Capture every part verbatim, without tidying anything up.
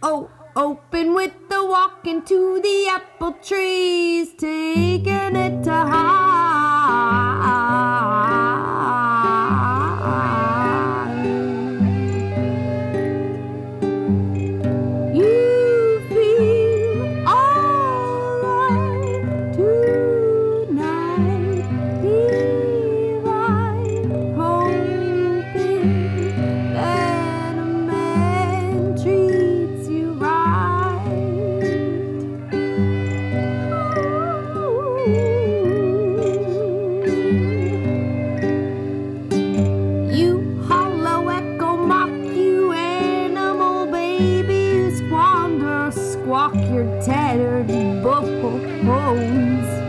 oh, open with the walking to the apple trees, taking it to high. You feel alright tonight, divine, hoping that a man treats you right. You hollow echo mock, you animal baby, squander, squawk your tattered bones.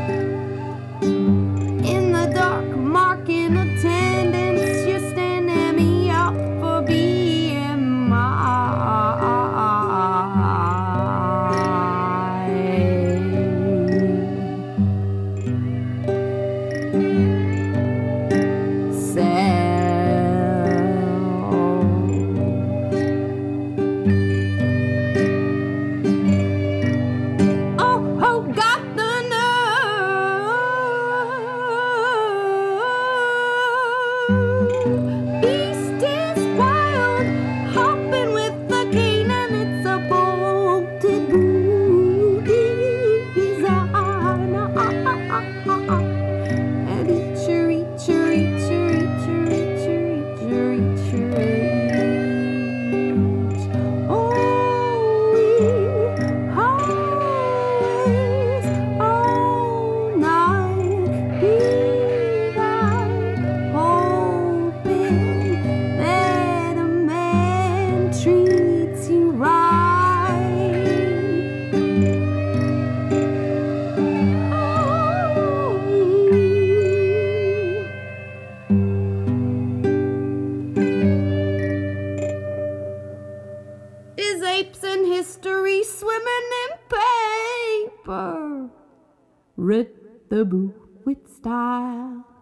In the dark, marking attendance, you're standing me up for being Oh, oh, got the nerve. Beast is wild, hopping with the cane, and it's a bolted booties on. And each, reach, reach, reach, reach, reach, reach, reach. Oh, we always, all night, divine, hoping that a man treats you right. Is apes in history swimming in paper? Writ the book with style.